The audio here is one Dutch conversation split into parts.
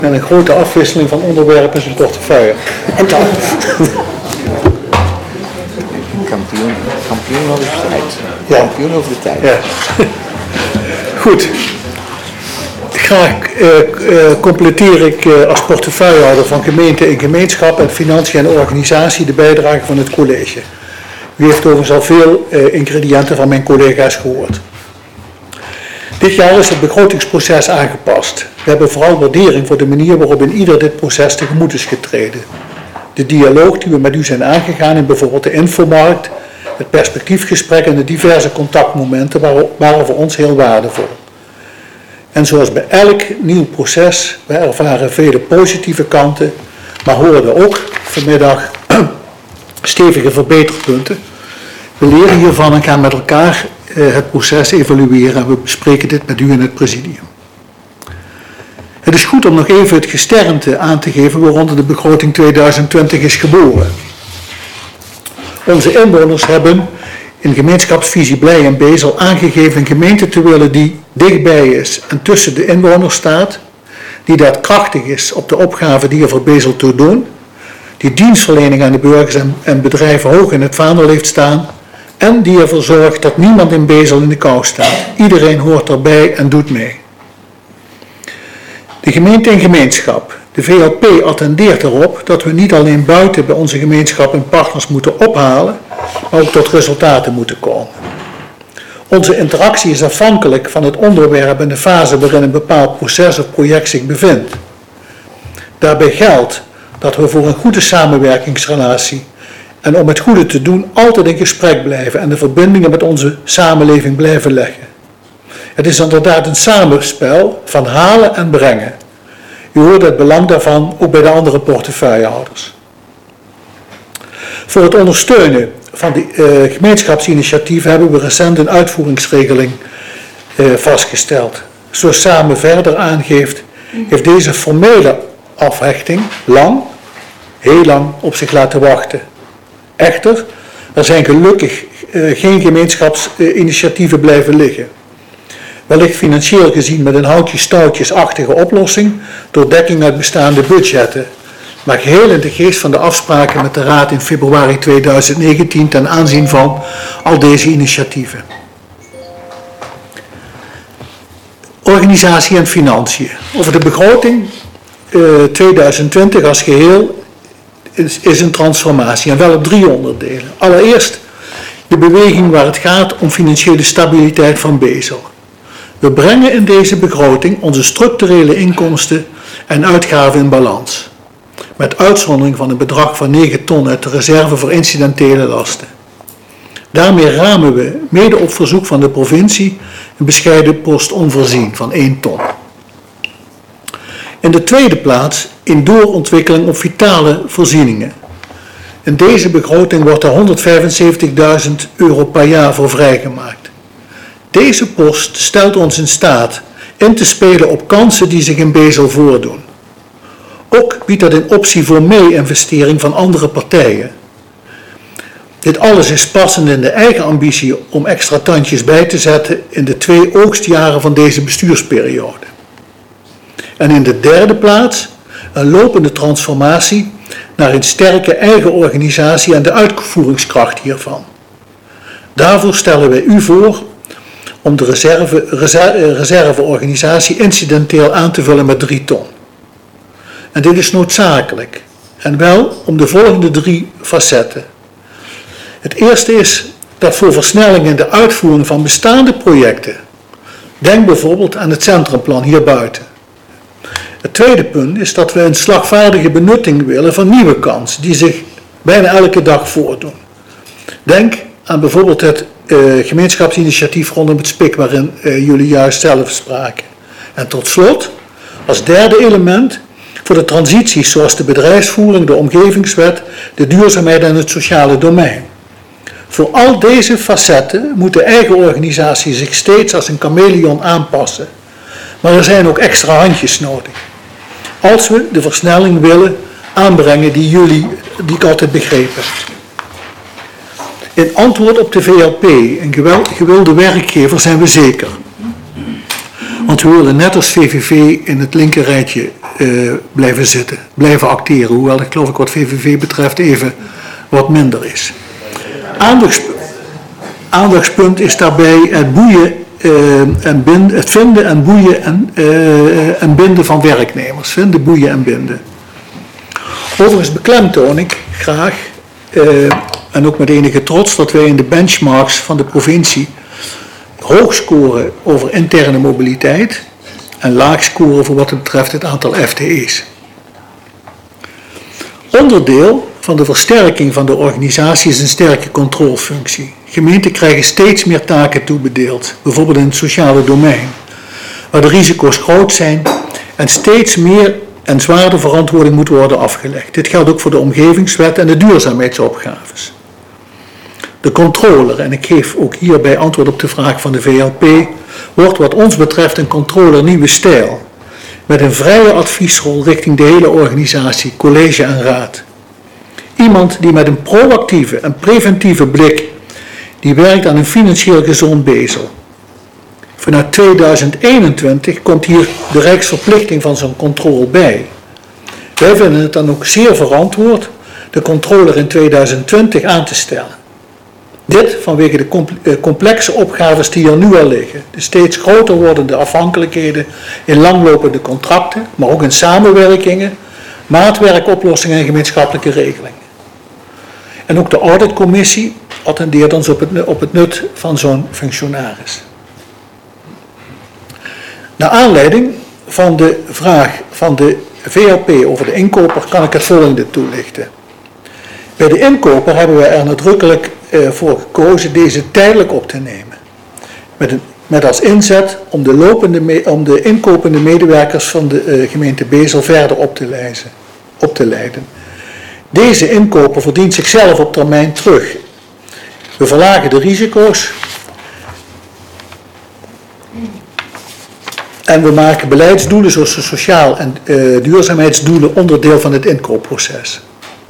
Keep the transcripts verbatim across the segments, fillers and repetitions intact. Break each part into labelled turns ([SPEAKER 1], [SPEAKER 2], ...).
[SPEAKER 1] En een grote afwisseling van onderwerpen in zijn portefeuille.
[SPEAKER 2] En dan? Kampioen, kampioen over de tijd.
[SPEAKER 1] Ja.
[SPEAKER 2] Kampioen over de tijd.
[SPEAKER 1] Ja. Goed. Graag uh, uh, completeer ik uh, als portefeuillehouder van gemeente en gemeenschap en financiën en organisatie de bijdrage van het college. U heeft overigens al veel uh, ingrediënten van mijn collega's gehoord. Dit jaar is het begrotingsproces aangepast. We hebben vooral waardering voor de manier waarop in ieder dit proces tegemoet is getreden. De dialoog die we met u zijn aangegaan in bijvoorbeeld de infomarkt, het perspectiefgesprek en de diverse contactmomenten waren, waren voor ons heel waardevol. En zoals bij elk nieuw proces, we ervaren vele positieve kanten, maar hoorden ook vanmiddag stevige verbeterpunten. We leren hiervan en gaan met elkaar uh, het proces evalueren en we bespreken dit met u in het presidium. Het is goed om nog even het gesternte aan te geven waaronder de begroting tweeduizend twintig is geboren. Onze inwoners hebben in gemeenschapsvisie Blij en Bezel aangegeven een gemeente te willen die dichtbij is en tussen de inwoners staat, die daadkrachtig is op de opgave die er voor Bezel toe doen, die dienstverlening aan de burgers en, en bedrijven hoog in het vaandel heeft staan en die ervoor zorgt dat niemand in Bezel in de kou staat. Iedereen hoort erbij en doet mee. De gemeente en gemeenschap. De V L P attendeert erop dat we niet alleen buiten bij onze gemeenschap en partners moeten ophalen, maar ook tot resultaten moeten komen. Onze interactie is afhankelijk van het onderwerp en de fase waarin een bepaald proces of project zich bevindt. Daarbij geldt dat we voor een goede samenwerkingsrelatie en om het goede te doen altijd in gesprek blijven en de verbindingen met onze samenleving blijven leggen. Het is inderdaad een samenspel van halen en brengen. U hoort het belang daarvan ook bij de andere portefeuillehouders. Voor het ondersteunen van de uh, gemeenschapsinitiatieven hebben we recent een uitvoeringsregeling uh, vastgesteld. Zoals Samen verder aangeeft, heeft deze formele afhechting lang, heel lang op zich laten wachten. Echter, er zijn gelukkig uh, geen gemeenschapsinitiatieven blijven liggen. Wellicht financieel gezien met een houtjes-touwtjes-achtige oplossing door dekking uit bestaande budgetten, maar geheel in de geest van de afspraken met de Raad in februari tweeduizend negentien ten aanzien van al deze initiatieven. Organisatie en financiën. Over de begroting uh, tweeduizend twintig als geheel is, is een transformatie en wel op drie onderdelen. Allereerst de beweging waar het gaat om financiële stabiliteit van Bezel. We brengen in deze begroting onze structurele inkomsten en uitgaven in balans. Met uitzondering van een bedrag van negen ton uit de reserve voor incidentele lasten. Daarmee ramen we, mede op verzoek van de provincie, een bescheiden post onvoorzien van één ton. In de tweede plaats in doorontwikkeling op vitale voorzieningen. In deze begroting wordt er honderdvijfenzeventigduizend euro per jaar voor vrijgemaakt. Deze post stelt ons in staat in te spelen op kansen die zich in Bezel voordoen. Ook biedt dat een optie voor mee-investering van andere partijen. Dit alles is passend in de eigen ambitie om extra tandjes bij te zetten in de twee oogstjaren van deze bestuursperiode. En in de derde plaats een lopende transformatie naar een sterke eigen organisatie en de uitvoeringskracht hiervan. Daarvoor stellen wij u voor om de reserve, reserve, reserveorganisatie incidenteel aan te vullen met drie ton. En dit is noodzakelijk. En wel om de volgende drie facetten. Het eerste is dat voor versnelling in de uitvoering van bestaande projecten. Denk bijvoorbeeld aan het centrumplan hierbuiten. Het tweede punt is dat we een slagvaardige benutting willen van nieuwe kansen die zich bijna elke dag voordoen. Denk aan bijvoorbeeld het uh, gemeenschapsinitiatief rondom het S P I C waarin uh, jullie juist zelf spraken. En tot slot, als derde element, voor de transities zoals de bedrijfsvoering, de omgevingswet, de duurzaamheid en het sociale domein. Voor al deze facetten moet de eigen organisatie zich steeds als een chameleon aanpassen. Maar er zijn ook extra handjes nodig. Als we de versnelling willen aanbrengen die jullie, die ik altijd begrepen heb. In antwoord op de V L P, een gewilde werkgever, zijn we zeker. Want we willen net als V V V in het linkerrijtje uh, blijven zitten, blijven acteren. Hoewel dat geloof ik wat V V V betreft even wat minder is. Aandachtspunt, aandachtspunt is daarbij het boeien uh, en binden, het vinden en boeien en, uh, en binden van werknemers. Vinden, boeien en binden. Overigens beklemtoon ik graag, uh, en ook met enige trots, dat wij in de benchmarks van de provincie hoog scoren over interne mobiliteit en laag scoren voor wat het betreft het aantal F T E's. Onderdeel van de versterking van de organisatie is een sterke controlefunctie. Gemeenten krijgen steeds meer taken toebedeeld, bijvoorbeeld in het sociale domein, waar de risico's groot zijn en steeds meer en zwaarder verantwoording moet worden afgelegd. Dit geldt ook voor de omgevingswet en de duurzaamheidsopgaves. De controller, en ik geef ook hierbij antwoord op de vraag van de V L P, wordt wat ons betreft een controller nieuwe stijl, met een vrije adviesrol richting de hele organisatie, college en raad. Iemand die met een proactieve en preventieve blik, die werkt aan een financieel gezond bezel. Vanuit tweeduizend eenentwintig komt hier de rijksverplichting van zo'n controle bij. Wij vinden het dan ook zeer verantwoord de controller in tweeduizend twintig aan te stellen. Dit vanwege de complexe opgaves die er nu al liggen. De steeds groter wordende afhankelijkheden in langlopende contracten, maar ook in samenwerkingen, maatwerkoplossingen en gemeenschappelijke regelingen. En ook de auditcommissie attendeert ons op het, op het nut van zo'n functionaris. Naar aanleiding van de vraag van de V L P over de inkoper kan ik het volgende toelichten. Bij de inkoper hebben we er nadrukkelijk uh, voor gekozen deze tijdelijk op te nemen. Met, een, met als inzet om de, lopende me, om de inkopende medewerkers van de uh, gemeente Bezel verder op te, leiden, op te leiden. Deze inkoper verdient zichzelf op termijn terug. We verlagen de risico's en we maken beleidsdoelen zoals de sociaal- en uh, duurzaamheidsdoelen onderdeel van het inkoopproces.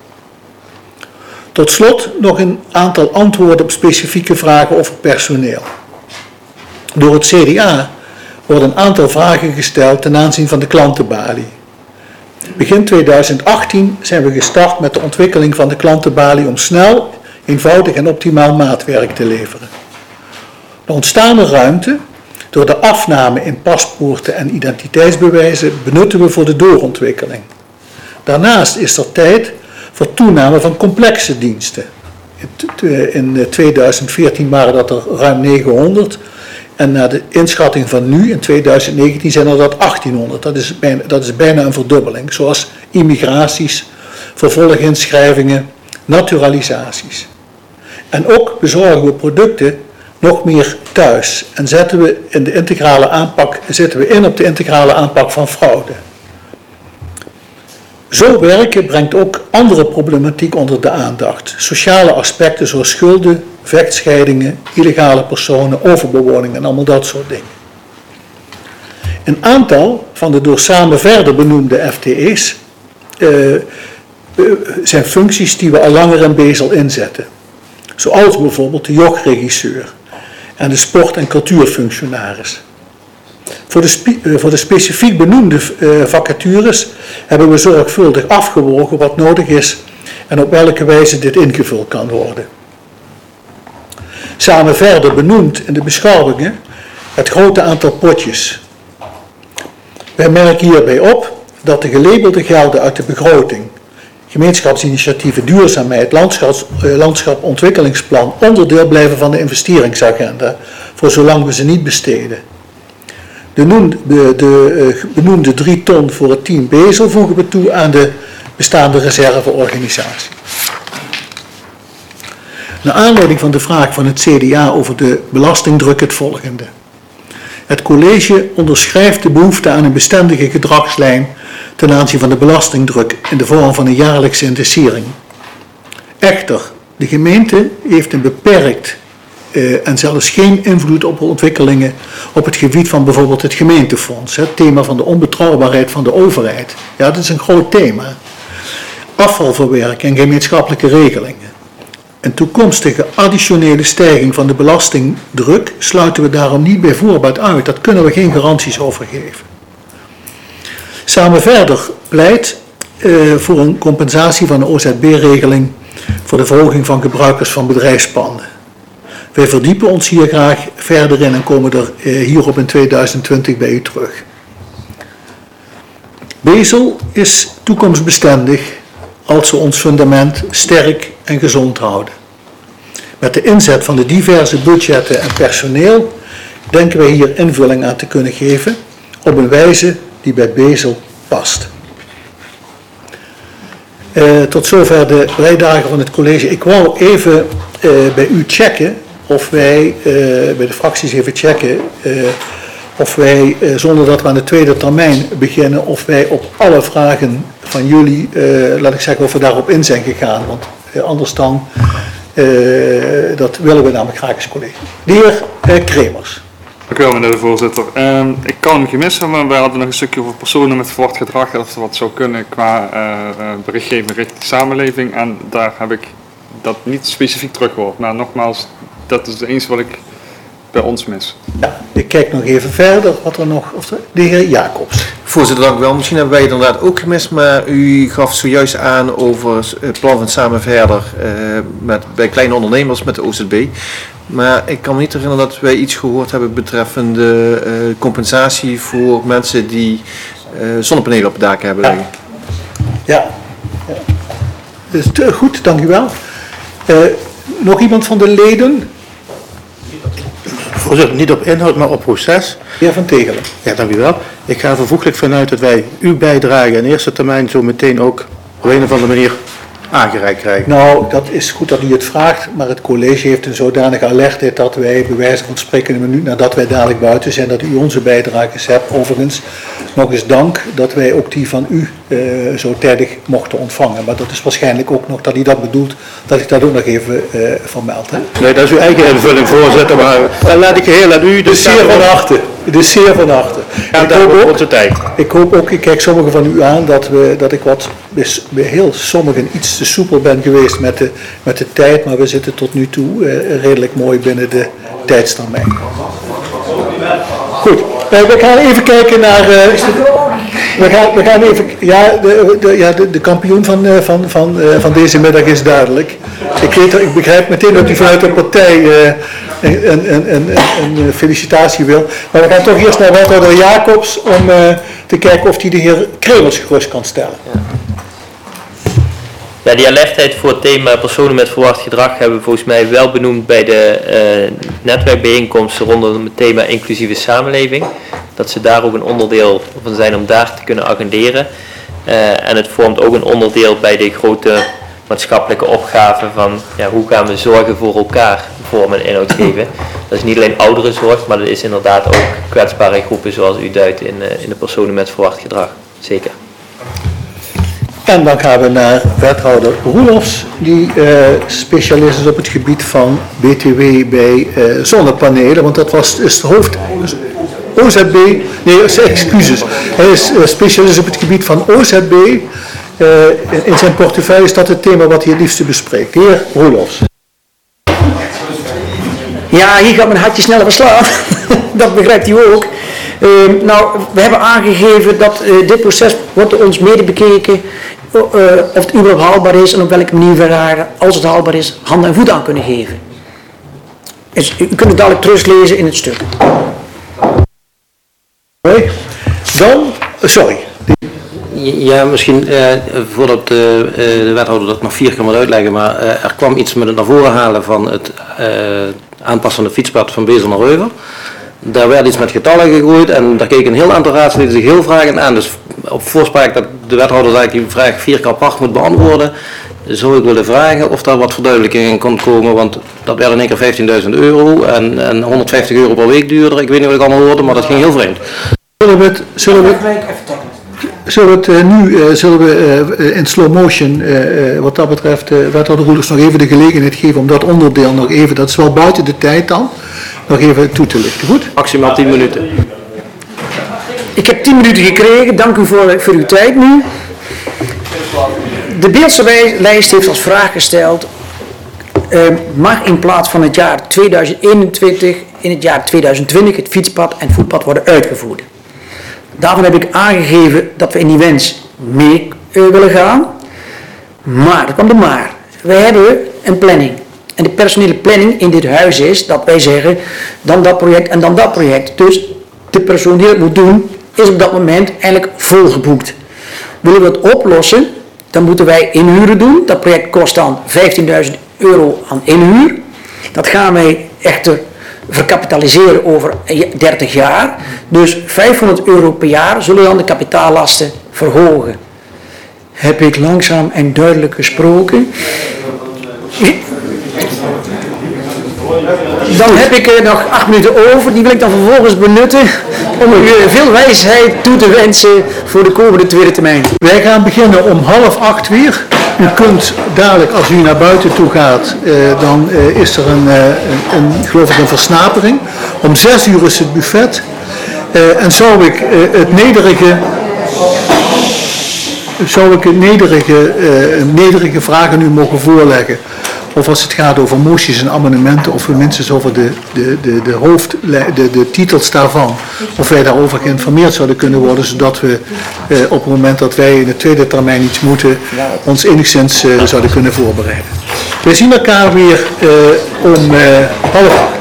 [SPEAKER 1] Tot slot nog een aantal antwoorden op specifieke vragen over personeel. Door het C D A worden een aantal vragen gesteld ten aanzien van de klantenbalie. Begin tweeduizend achttien zijn we gestart met de ontwikkeling van de klantenbalie om snel, eenvoudig en optimaal maatwerk te leveren. De ontstaande ruimte door de afname in paspoorten en identiteitsbewijzen benutten we voor de doorontwikkeling. Daarnaast is er tijd voor toename van complexe diensten. In tweeduizend veertien waren dat er ruim negenhonderd en na de inschatting van nu in tweeduizend negentien zijn er dat achttienhonderd. Dat is bijna, dat is bijna een verdubbeling, zoals immigraties, vervolginschrijvingen, naturalisaties. En ook bezorgen we producten nog meer thuis en zetten we in de integrale aanpak, zetten we in op de integrale aanpak van fraude. Zo werken brengt ook andere problematiek onder de aandacht. Sociale aspecten zoals schulden, vechtscheidingen, illegale personen, overbewoning en allemaal dat soort dingen. Een aantal van de door Samen Verder benoemde F T E's uh, uh, zijn functies die we al langer in Bezel inzetten. Zoals bijvoorbeeld de jochregisseur en de sport- en cultuurfunctionaris. Voor de, spe, uh, voor de specifiek benoemde uh, vacatures hebben we zorgvuldig afgewogen wat nodig is en op welke wijze dit ingevuld kan worden. Samen Verder benoemt in de beschouwingen het grote aantal potjes. Wij merken hierbij op dat de gelabelde gelden uit de begroting, gemeenschapsinitiatieven duurzaamheid, landschaps, uh, landschapontwikkelingsplan onderdeel blijven van de investeringsagenda, voor zolang we ze niet besteden. De, noemde, de, de uh, benoemde drie ton voor het team Bezel voegen we toe aan de bestaande reserveorganisatie. Naar aanleiding van de vraag van het C D A over de belastingdruk het volgende. Het college onderschrijft de behoefte aan een bestendige gedragslijn ten aanzien van de belastingdruk in de vorm van een jaarlijkse indexering. Echter, de gemeente heeft een beperkt uh, en zelfs geen invloed op ontwikkelingen op het gebied van bijvoorbeeld het gemeentefonds. Het thema van de onbetrouwbaarheid van de overheid. Ja, dat is een groot thema. Afvalverwerking en gemeenschappelijke regelingen. Een toekomstige additionele stijging van de belastingdruk sluiten we daarom niet bij voorbaat uit. Daar kunnen we geen garanties over geven. Samen Verder pleit uh, voor een compensatie van de O Z B-regeling voor de verhoging van gebruikers van bedrijfspanden. Wij verdiepen ons hier graag verder in en komen er uh, hierop in tweeduizend twintig bij u terug. Bezel is toekomstbestendig als we ons fundament sterk en gezond houden. Met de inzet van de diverse budgetten en personeel denken wij hier invulling aan te kunnen geven op een wijze die bij Bezel past. Uh, tot zover de bijdrage van het college. Ik wou even uh, bij u checken of wij, uh, bij de fracties even checken, uh, of wij, uh, zonder dat we aan de tweede termijn beginnen, of wij op alle vragen van jullie, uh, laat ik zeggen, of we daarop in zijn gegaan. Want uh, anders dan, uh, dat willen we namelijk graag als college. De heer uh, Kremers.
[SPEAKER 3] Dank u wel, meneer de voorzitter. Uh, ik kan hem gemist hebben, maar wij hadden nog een stukje over personen met verward gedrag, of er wat zou kunnen qua uh, uh, berichtgeving richting de samenleving. En daar heb ik dat niet specifiek teruggehoord. Maar nogmaals, dat is eens wat ik bij ons mis.
[SPEAKER 1] Ja, ik kijk nog even verder. Wat er nog, of de heer Jacobs.
[SPEAKER 4] Voorzitter, dank u wel. Misschien hebben wij het inderdaad ook gemist, maar u gaf zojuist aan over het plan van Samen Verder uh, met, bij kleine ondernemers met de O Z B. Maar ik kan me niet herinneren dat wij iets gehoord hebben betreffende uh, compensatie voor mensen die uh, zonnepanelen op het dak hebben liggen.
[SPEAKER 1] Ja, ja. Dus te, goed, dank u wel. Uh, nog iemand van de leden?
[SPEAKER 5] Voorzitter, niet op inhoud, maar op proces.
[SPEAKER 1] De heer Van Tegelen.
[SPEAKER 5] Ja, dank u wel. Ik ga er vervoeglijk vanuit dat wij uw bijdrage in eerste termijn zo meteen ook op een of andere manier aangereikt krijgen.
[SPEAKER 1] Nou, dat is goed dat u het vraagt, maar het college heeft een zodanige alertheid dat wij bij wijze van spreken een minuut nadat wij dadelijk buiten zijn, dat u onze bijdrages hebt. Overigens, nog eens dank dat wij ook die van u uh, zo tijdig mochten ontvangen. Maar dat is waarschijnlijk ook nog dat u dat bedoelt, dat ik dat ook nog even uh, vermeld. Hè?
[SPEAKER 5] Nee, dat is uw eigen invulling, voorzitter, maar dan laat ik heel aan u.
[SPEAKER 1] Dus zeer van harte. Dus zeer van harte.
[SPEAKER 5] Ja,
[SPEAKER 1] ik, hoop ook,
[SPEAKER 5] onze tijd.
[SPEAKER 1] ik hoop ook, ik kijk sommigen van u aan, dat, we, dat ik wat, bij heel sommigen iets te soepel ben geweest met de, met de tijd, maar we zitten tot nu toe uh, redelijk mooi binnen de tijdstermijn. Goed, uh, we gaan even kijken naar, uh, we, gaan, we gaan even, ja, de, de, ja, de, de kampioen van, uh, van, van, uh, van deze middag is duidelijk. Ik, weet, ik begrijp meteen dat u vanuit de partij uh, een, een, een, een, een felicitatie wil, maar we gaan toch eerst naar wethouder Jacobs om uh, te kijken of hij de heer Kremers gerust kan stellen.
[SPEAKER 6] Ja. Ja, die alertheid voor het thema personen met verward gedrag hebben we volgens mij wel benoemd bij de uh, netwerkbijeenkomsten rondom het thema inclusieve samenleving. Dat ze daar ook een onderdeel van zijn om daar te kunnen agenderen. Uh, en het vormt ook een onderdeel bij de grote maatschappelijke opgave van ja, hoe gaan we zorgen voor elkaar vorm en inhoud geven. Dat is niet alleen ouderenzorg, maar dat is inderdaad ook kwetsbare groepen zoals u duidt in, uh, in de personen met verward gedrag. Zeker.
[SPEAKER 1] En dan gaan we naar wethouder Roelofs, die uh, specialist is op het gebied van B T W bij uh, zonnepanelen, want dat was is het hoofd O Z B, nee, excuses. Hij is uh, specialist op het gebied van O Z B. Uh, in, in zijn portefeuille is dat het thema wat hij het liefste bespreekt. De heer Roelofs.
[SPEAKER 7] Ja, hier gaat mijn hartje sneller verslaan. Dat begrijpt u ook. Uh, nou, we hebben aangegeven dat uh, dit proces wordt door ons mede bekeken uh, of het überhaupt haalbaar is en op welke manier we daar, als het haalbaar is, hand en voet aan kunnen geven. Dus, u kunt het dadelijk teruglezen in het stuk.
[SPEAKER 1] Mooi. Dan, uh, sorry.
[SPEAKER 8] Ja, misschien eh, voordat de, uh, de wethouder dat nog vier keer moet uitleggen, maar uh, er kwam iets met het naar voren halen van het uh, aanpassen van de fietspad van Bezel naar Reuver. Daar werd iets met getallen gegooid en daar keken een heel aantal raadsleden zich heel vragend aan. Dus op voorspraak dat de wethouder eigenlijk die vraag vier keer apart moet beantwoorden, zou ik willen vragen of daar wat verduidelijking in kon komen, want dat werd in één keer vijftienduizend euro en, en honderdvijftig euro per week duurder. Ik weet niet wat ik allemaal hoorde, maar dat ging heel vreemd.
[SPEAKER 1] Zullen we het, zullen we, zullen we het uh, nu, uh, zullen we uh, in slow motion, uh, uh, wat dat betreft, uh, wethouder Roelofs nog even de gelegenheid geven om dat onderdeel nog even, dat is wel buiten de tijd dan, nog even toe te lichten. Goed?
[SPEAKER 8] Maximaal tien minuten.
[SPEAKER 7] Ik heb tien minuten gekregen, dank u voor, voor uw tijd nu. De Beeldse lijst heeft als vraag gesteld, uh, mag in plaats van het jaar tweeduizend eenentwintig in het jaar tweeduizend twintig het fietspad en voetpad worden uitgevoerd? Daarvan heb ik aangegeven dat we in die wens mee uh, willen gaan. Maar, er kwam de maar. Wij hebben een planning. En de personele planning in dit huis is dat wij zeggen, dan dat project en dan dat project. Dus de persoon die het moet doen, is op dat moment eigenlijk volgeboekt. Willen we het oplossen, dan moeten wij inhuren doen. Dat project kost dan vijftienduizend euro aan inhuur. Dat gaan wij echter verkapitaliseren over dertig jaar. Dus vijfhonderd euro per jaar zullen dan de kapitaallasten verhogen. Heb ik langzaam en duidelijk gesproken? Dan heb ik er nog acht minuten over, die wil ik dan vervolgens benutten om u veel wijsheid toe te wensen voor de komende tweede termijn.
[SPEAKER 1] Wij gaan beginnen om half acht weer. U kunt dadelijk, als u naar buiten toe gaat, eh, dan eh, is er een, eh, een, een, geloof ik, een versnapering. Om zes uur is het buffet. Eh, en zou ik eh, het nederige... Zou ik een nederige, uh, nederige vragen nu mogen voorleggen? Of als het gaat over moties en amendementen, of minstens over de, de, de, de, hoofd, de, de titels daarvan. Of wij daarover geïnformeerd zouden kunnen worden, zodat we uh, op het moment dat wij in de tweede termijn iets moeten, ons enigszins uh, zouden kunnen voorbereiden. We zien elkaar weer uh, om uh, half acht.